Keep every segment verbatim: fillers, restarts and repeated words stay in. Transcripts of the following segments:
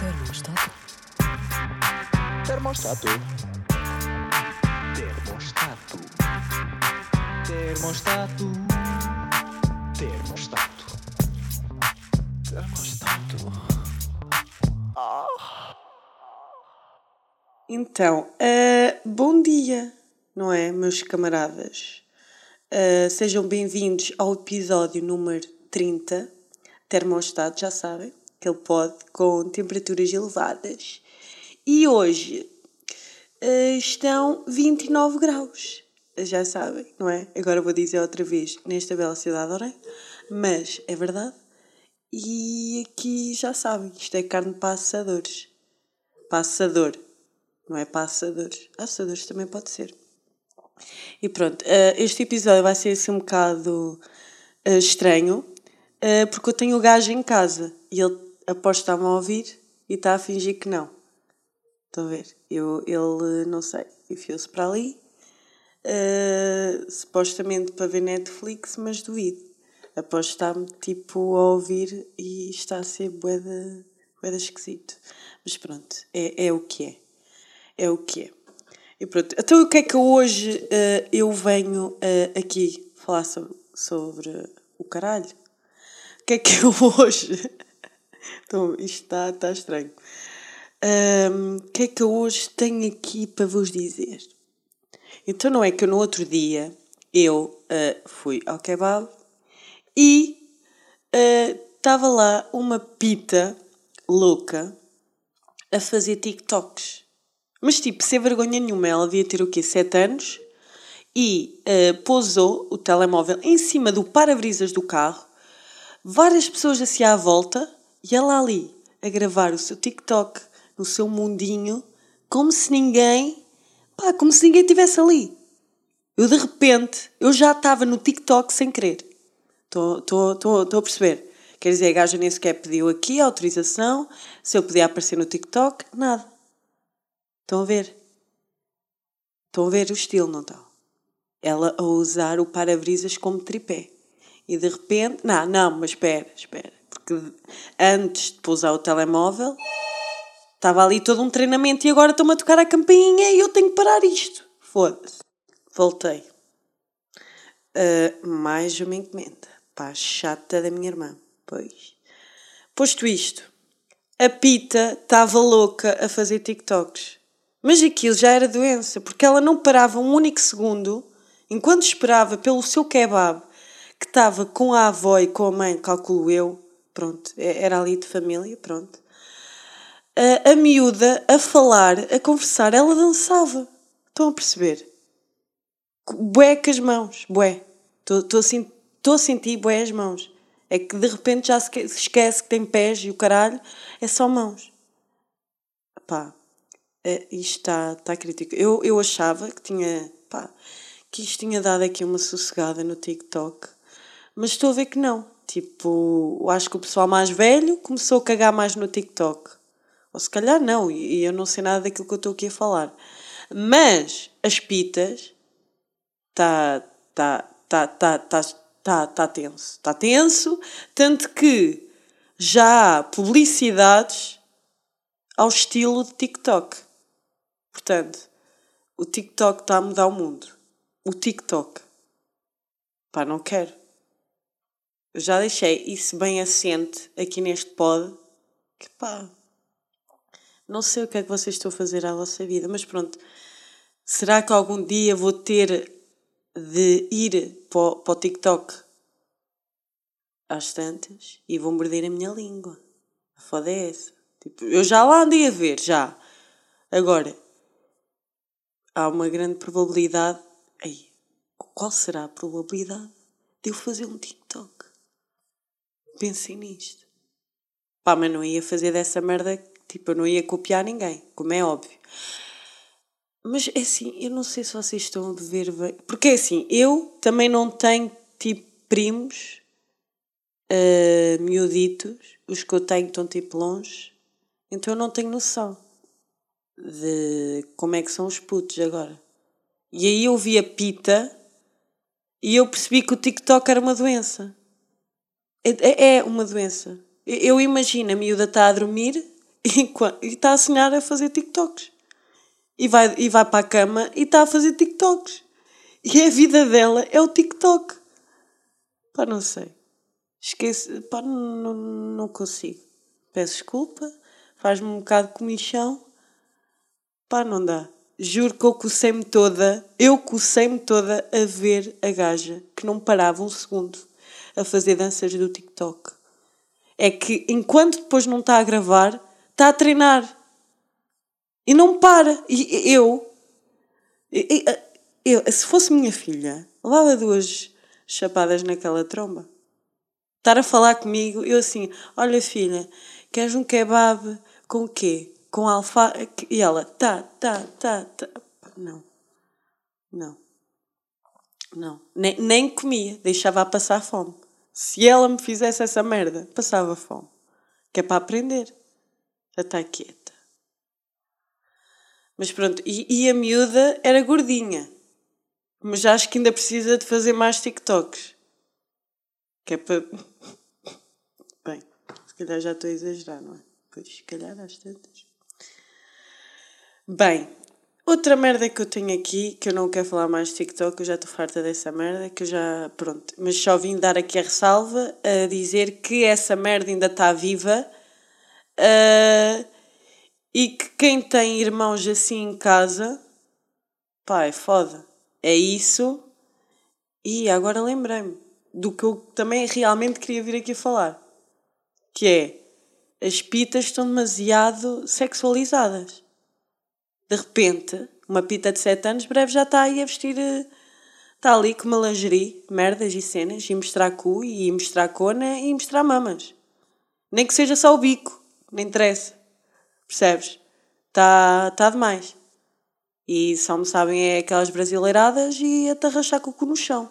Termostato. Termostato. Termostato. Termostato. Termostato. Termostato. Então, uh, bom dia, não é, meus camaradas? Uh, sejam bem-vindos ao episódio número trinta, Termostato, já sabem, aquele pod com temperaturas elevadas. E hoje uh, estão vinte e nove graus, já sabem, não é? Agora vou dizer outra vez, nesta bela cidade, orei, mas é verdade. E aqui já sabem, isto é carne para assadores. Para assador. Não é para assadores. Assadores também pode ser. E pronto, este episódio vai ser assim um bocado uh, estranho, uh, porque eu tenho o gajo em casa e ele aposto que está-me a ouvir e está a fingir que não. Estão a ver? Eu, ele, não sei, enfiou-se para ali, uh, supostamente para ver Netflix, mas duvido. Aposto que está-me tipo a ouvir e está a ser bué de, bué de esquisito. Mas pronto, é, é o que é. É o que é. E pronto. Então o que é que hoje uh, eu venho uh, aqui falar sobre, sobre o caralho? O que é que eu hoje... então, isto está, está estranho. Um, o que é que eu hoje tenho aqui para vos dizer? Então não é que eu, no outro dia eu uh, fui ao kebab e estava uh, lá uma pita louca a fazer TikToks. Mas tipo, sem vergonha nenhuma, ela devia ter o quê? sete anos e uh, pousou o telemóvel em cima do para-brisas do carro, várias pessoas assim à volta e ela ali a gravar o seu TikTok no seu mundinho, como se ninguém, pá, como se ninguém estivesse ali. Eu de repente, eu já estava no TikTok sem querer. Estou a perceber. Quer dizer, a gaja nem sequer pediu aqui a autorização, se eu podia aparecer no TikTok, nada. Estão a ver? Estão a ver o estilo, não estão? Ela a usar o para-brisas como tripé. E de repente... Não, não, mas espera, espera. Porque antes de pousar o telemóvel, estava ali todo um treinamento e agora estão-me a tocar a campainha e eu tenho que parar isto. Foda-se. Voltei. Uh, mais uma encomenda. Pá, chata da minha irmã. Pois. Posto isto, a Pita estava louca a fazer TikToks. Mas aquilo já era doença, porque ela não parava um único segundo, enquanto esperava pelo seu kebab, que estava com a avó e com a mãe, calculo eu, pronto, era ali de família, pronto. A, a miúda a falar, a conversar, ela dançava. Estão a perceber? Bué com as mãos, bué. Estou a, a sentir bué as mãos. É que de repente já se esquece que tem pés e o caralho, é só mãos. Pá. É, isto está, está crítico. Eu, eu achava que tinha, pá, que isto tinha dado aqui uma sossegada no TikTok, mas estou a ver que não. Tipo, eu acho que o pessoal mais velho começou a cagar mais no TikTok. Ou se calhar não, e eu não sei nada daquilo que eu estou aqui a falar. Mas as pitas, está tá, tá, tá, tá, tá, tá tenso. Está tenso, tanto que já há publicidades ao estilo de TikTok. Portanto, o TikTok está a mudar o mundo. O TikTok. Pá, não quero. Eu já deixei isso bem assente aqui neste pod. Que pá, não sei o que é que vocês estão a fazer à vossa vida, mas pronto. Será que algum dia vou ter de ir para o, para o TikTok às tantas e vou morder a minha língua? A foda é essa. Tipo, eu já lá andei a ver, já. Agora... há uma grande probabilidade... Ei, qual será a probabilidade de eu fazer um TikTok? Pensem nisto. Pá, mas não ia fazer dessa merda... Tipo, eu não ia copiar ninguém, como é óbvio. Mas é assim, eu não sei se vocês estão a ver bem... Porque é assim, eu também não tenho, tipo, primos... Uh, miuditos. Os que eu tenho estão, tipo, longe. Então eu não tenho noção de como é que são os putos agora. E aí eu vi a Pita e eu percebi que o TikTok era uma doença. É, é uma doença. Eu imagino, a miúda está a dormir e está a sonhar a fazer TikToks. E vai, e vai para a cama e está a fazer TikToks. E a vida dela é o TikTok. Pá, não sei. Esquece. Pá, não, não consigo. Peço desculpa. Faz-me um bocado de comichão. Pá, não dá. Juro que eu cocei-me toda. Eu cocei-me toda a ver a gaja que não parava um segundo a fazer danças do TikTok. É que enquanto depois não está a gravar, está a treinar. E não para. E eu, eu, eu, se fosse minha filha, levava duas chapadas naquela tromba. Estar a falar comigo, eu assim, olha filha, queres um kebab com o quê? Com alface? E ela, tá, tá, tá, tá. Não. Não. Não. Nem, nem comia, deixava a passar fome. Se ela me fizesse essa merda, passava fome. Que é para aprender. Já está quieta. Mas pronto, e, e a miúda era gordinha. Mas acho que ainda precisa de fazer mais TikToks. Que é para... Bem, se calhar já estou a exagerar, não é? Pois, se calhar às tantas. Bem, outra merda que eu tenho aqui, que eu não quero falar mais de TikTok, eu já estou farta dessa merda, que eu já... Pronto, mas só vim dar aqui a ressalva a dizer que essa merda ainda está viva. Uh, e que quem tem irmãos assim em casa, pá, é foda. É isso. E agora lembrei-me do que eu também realmente queria vir aqui falar. Que é, as pitas estão demasiado sexualizadas. De repente, uma pita de sete anos breve já está aí a vestir... Está ali com uma lingerie, merdas e cenas, e mostrar cu, e mostrar cona, e mostrar mamas. Nem que seja só o bico, não interessa. Percebes? Está tá demais. E só me sabem é aquelas brasileiradas e a tarrachar com o cu no chão.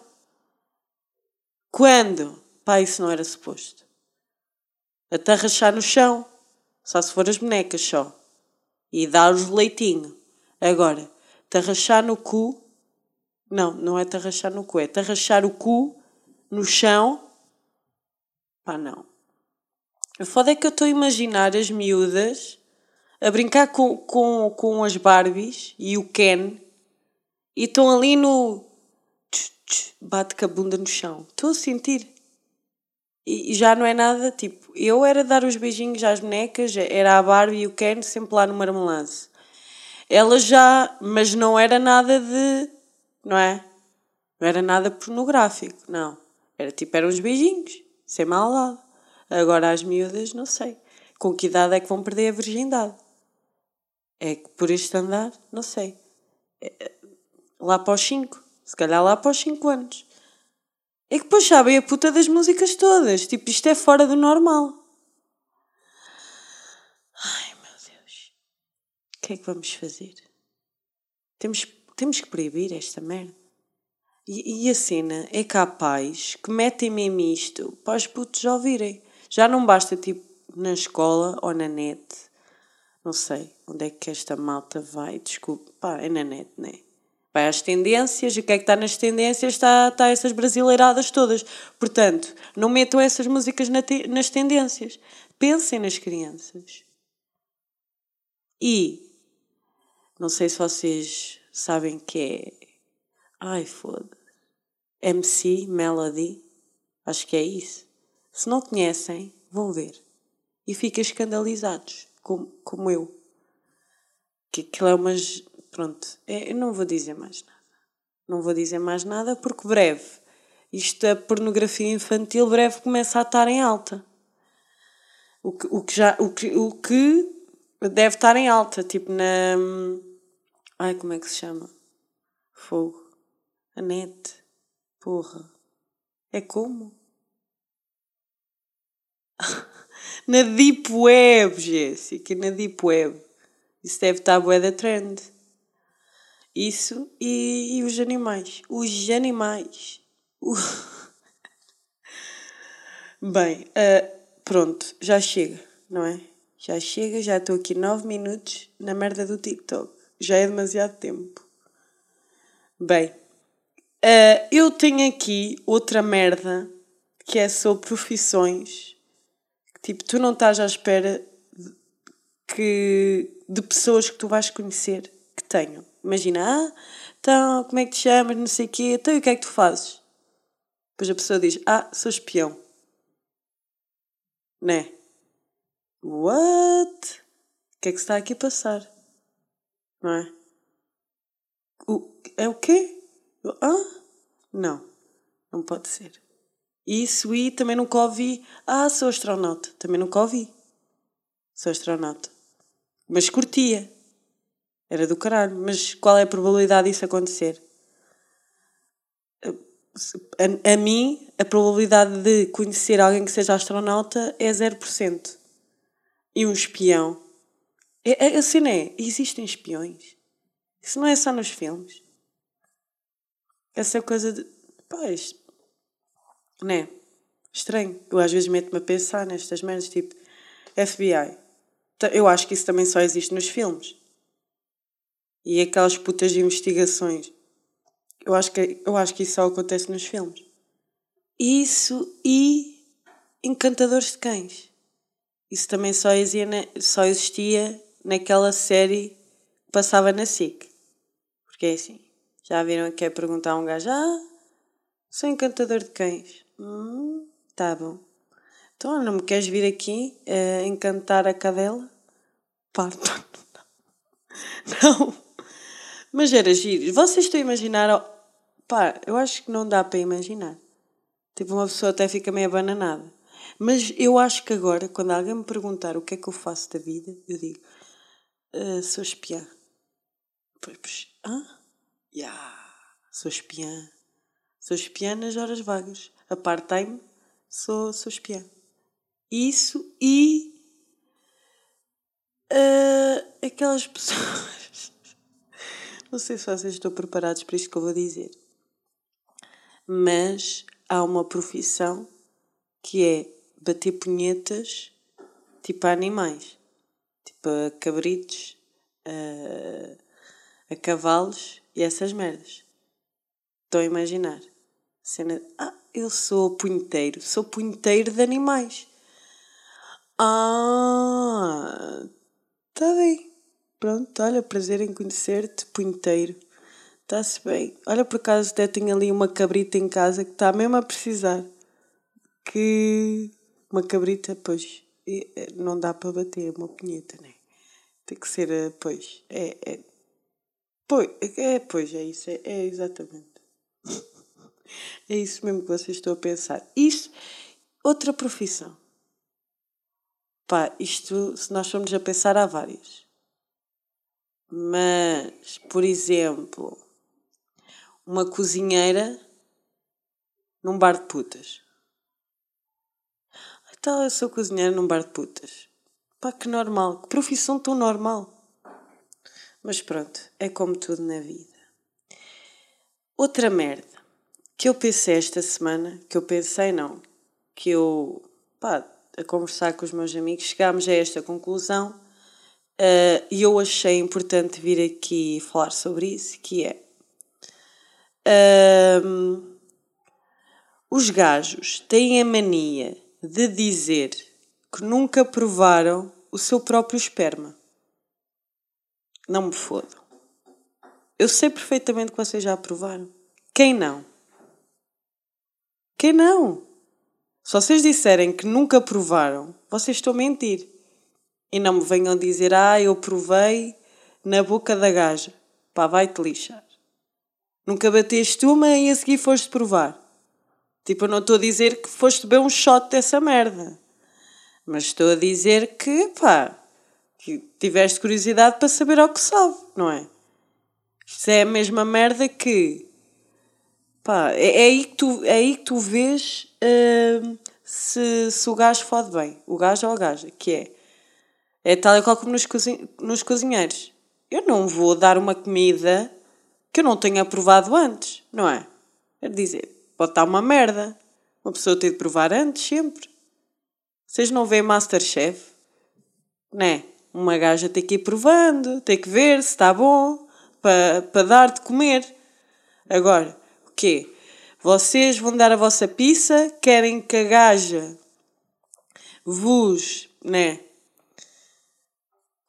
Quando? Pá, isso não era suposto. A tarrachar no chão. Só se for as bonecas só. E dar os leitinhos. Agora, tarrachar no cu... Não, não é tarrachar no cu. É tarrachar o cu no chão. Pá, não. A foda é que eu estou a imaginar as miúdas a brincar com, com, com as Barbies e o Ken e estão ali no... Bate com a bunda no chão. Estou a sentir. E já não é nada, tipo... Eu era dar os beijinhos às bonecas, era a Barbie e o Ken sempre lá no marmelance. Ela já... Mas não era nada de... Não é? Não era nada pornográfico, não. Era tipo, eram uns beijinhos, sem maldade. Agora as miúdas, não sei. Com que idade é que vão perder a virgindade? É que por este andar, não sei. É, lá para os cinco. Se calhar lá para os cinco anos. É que depois sabem a puta das músicas todas. Tipo, isto é fora do normal. Ai, meu Deus. O que é que vamos fazer? Temos, temos que proibir esta merda. E, e a cena é que há pais que metem mesmo isto para os putos ouvirem. Já não basta, tipo, na escola ou na net. Não sei onde é que esta malta vai. Desculpe, pá, é na net, não é? Vai às tendências e o que é que está nas tendências? Está, está essas brasileiradas todas. Portanto, não metam essas músicas na te, nas tendências. Pensem nas crianças. E, não sei se vocês sabem que é... Ai, foda. M C Melody. Acho que é isso. Se não conhecem, vão ver. E fiquem escandalizados, como, como eu. Que aquilo é umas... Pronto, é, eu não vou dizer mais nada. Não vou dizer mais nada porque breve, isto a pornografia infantil breve começa a estar em alta. O que, o que, já, o que, o que deve estar em alta, tipo na... Ai, como é que se chama? Fogo. A net. Porra. É como? Na Deep Web, Jéssica. Na Deep Web. Isso deve estar bué da trend. Isso e, e os animais. Os animais. Uh. Bem, uh, pronto. Já chega, não é? Já chega, já estou aqui nove minutos na merda do TikTok. Já é demasiado tempo. Bem, uh, eu tenho aqui outra merda que é sobre profissões. Tipo, tu não estás à espera que, de pessoas que tu vais conhecer que tenham. Imagina, ah, então, como é que te chamas, não sei o quê, então e o que é que tu fazes? Depois a pessoa diz, ah, sou espião. Né? What? O que é que se está aqui a passar? Não é? O, é o quê? Eu, ah? Não, não pode ser. Isso e também nunca ouvi, ah, sou astronauta. Também nunca ouvi. Sou astronauta. Mas curtia. Era do caralho. Mas qual é a probabilidade disso acontecer? A, a mim, a probabilidade de conhecer alguém que seja astronauta é zero por cento. E um espião. É, é, assim não é. Existem espiões. Isso não é só nos filmes. Essa coisa de... Pois. Não é? Estranho. Eu às vezes meto-me a pensar nestas merdas, tipo F B I. Eu acho que isso também só existe nos filmes. E aquelas putas de investigações. Eu acho que, eu acho que isso só acontece nos filmes. Isso e Encantadores de Cães. Isso também só existia, na, só existia naquela série que passava na S I C. Porque é assim. Já viram que é perguntar a um gajo, ah, sou encantador de cães. Hum, tá bom. Então não me queres vir aqui uh, encantar a cadela? Parto. Não. Mas era giro. Vocês estão a imaginar... Pá, eu acho que não dá para imaginar. Tipo, uma pessoa até fica meio abananada. Mas eu acho que agora, quando alguém me perguntar o que é que eu faço da vida, eu digo, uh, sou espiã. Pois, pois, hã? Yeah, sou espiã. Sou espiã nas horas vagas. A part-time, sou, sou espiã. Isso e... Uh, aquelas pessoas... Não sei se vocês estão preparados para isto que eu vou dizer. Mas há uma profissão que é bater punhetas tipo a animais. Tipo a cabritos, a, a cavalos e essas merdas. Estão a imaginar? Cena, ah, eu sou punheteiro. Sou punheteiro de animais. Ah, está bem. Pronto, olha, prazer em conhecer-te, punheteiro. Está-se bem. Olha, por acaso até tenho ali uma cabrita em casa que está mesmo a precisar. Que uma cabrita, pois, não dá para bater uma punheta, né? Tem que ser, pois, é, é, pois, é, pois, é isso, é, é exatamente. É isso mesmo que vocês estão a pensar. Isto, outra profissão. Pá, isto, se nós formos a pensar, há várias. Mas, por exemplo, uma cozinheira num bar de putas. Então, eu sou cozinheira num bar de putas. Pá, que normal. Que profissão tão normal. Mas pronto, é como tudo na vida. Outra merda que eu pensei esta semana, que eu pensei não, que eu, pá, a conversar com os meus amigos, chegámos a esta conclusão uh, e eu achei importante vir aqui falar sobre isso, que é uh, os gajos têm a mania de dizer que nunca provaram o seu próprio esperma. Não me fodam. Eu sei perfeitamente que vocês já provaram. Quem não? Quem não? Se vocês disserem que nunca provaram, vocês estão a mentir. E não me venham dizer, ah, eu provei na boca da gaja. Pá, vai-te lixar. Nunca bateste uma e a seguir foste provar. Tipo, eu não estou a dizer que foste beber um shot dessa merda. Mas estou a dizer que, pá, que tiveste curiosidade para saber ao que sabe, não é? Isto é a mesma merda que... Pá, é, é, aí, que tu, é aí que tu vês uh, se, se o gajo fode bem. O gajo ou a gaja, que é... É tal e qual como nos, cozin- nos cozinheiros. Eu não vou dar uma comida que eu não tenha provado antes, não é? Quer dizer, pode estar uma merda. Uma pessoa tem de provar antes, sempre. Vocês não veem MasterChef? Não é? Uma gaja tem que ir provando, tem que ver se está bom, para pa dar de comer. Agora, o quê? Vocês vão dar a vossa pizza, querem que a gaja vos, né,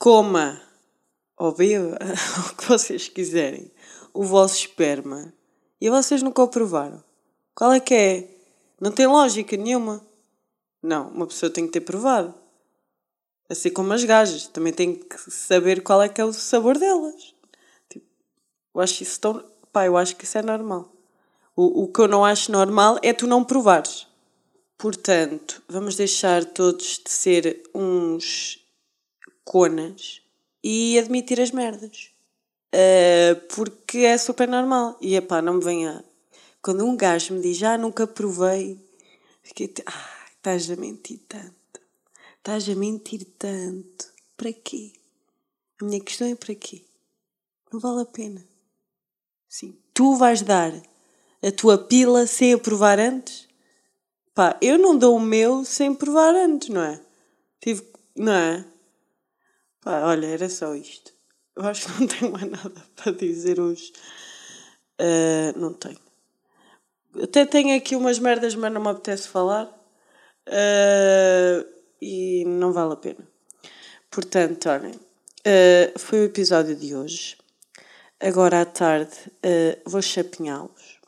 coma ou beba, o que vocês quiserem, o vosso esperma e vocês nunca o provaram. Qual é que é? Não tem lógica nenhuma. Não, uma pessoa tem que ter provado. Assim como as gajas, também tem que saber qual é que é o sabor delas. Tipo, eu acho isso tão... Pá, eu acho que isso é normal. O, o que eu não acho normal é tu não provares. Portanto, vamos deixar todos de ser uns conas e admitir as merdas. Uh, porque é super normal. E epá, não me venha... Quando um gajo me diz, ah, nunca provei, fiquei... Ah, estás a mentir tanto. Estás a mentir tanto. Para quê? A minha questão é para quê? Não vale a pena. Sim. Tu vais dar a tua pila sem a provar antes? Pá, eu não dou o meu sem provar antes, não é? Tive... Não é? Pá, olha, era só isto. Eu acho que não tenho mais nada para dizer hoje. Uh, não tenho. Até tenho aqui umas merdas, mas não me apetece falar. Uh, e não vale a pena. Portanto, olhem, uh, foi o episódio de hoje. Agora à tarde uh, vou chapinhá-los.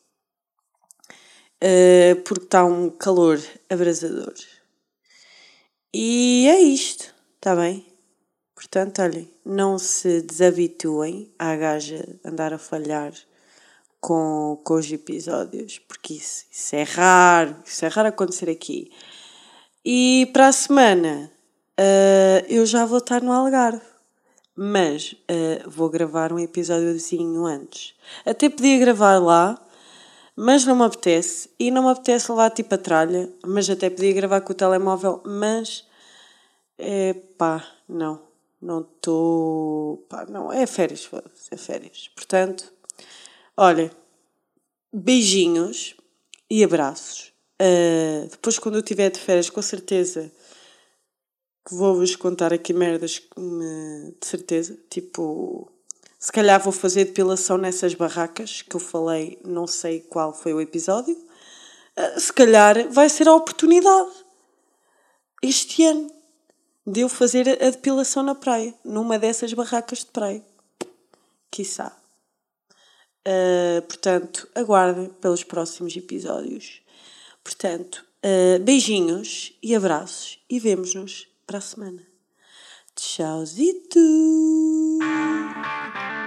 Uh, porque está um calor abrasador. E é isto, está bem? Portanto, olhem, não se desabituem à gaja andar a falhar com, com os episódios, porque isso, isso é raro, isso é raro acontecer aqui. E para a semana uh, eu já vou estar no Algarve, mas uh, vou gravar um episódiozinho antes. Até podia gravar lá, mas não me apetece, e não me apetece levar tipo a tralha, mas até podia gravar com o telemóvel, mas é pá, não. Não estou... Pá, não, é férias, é férias. Portanto, olha, beijinhos e abraços. Uh, depois, quando eu estiver de férias, com certeza que vou-vos contar aqui merdas que me... de certeza. Tipo, se calhar vou fazer depilação nessas barracas que eu falei, não sei qual foi o episódio. Uh, se calhar vai ser a oportunidade este ano de eu fazer a depilação na praia, numa dessas barracas de praia. Quiçá. Uh, portanto, aguardem pelos próximos episódios. Portanto, uh, beijinhos e abraços e vemo-nos para a semana. Tchauzito!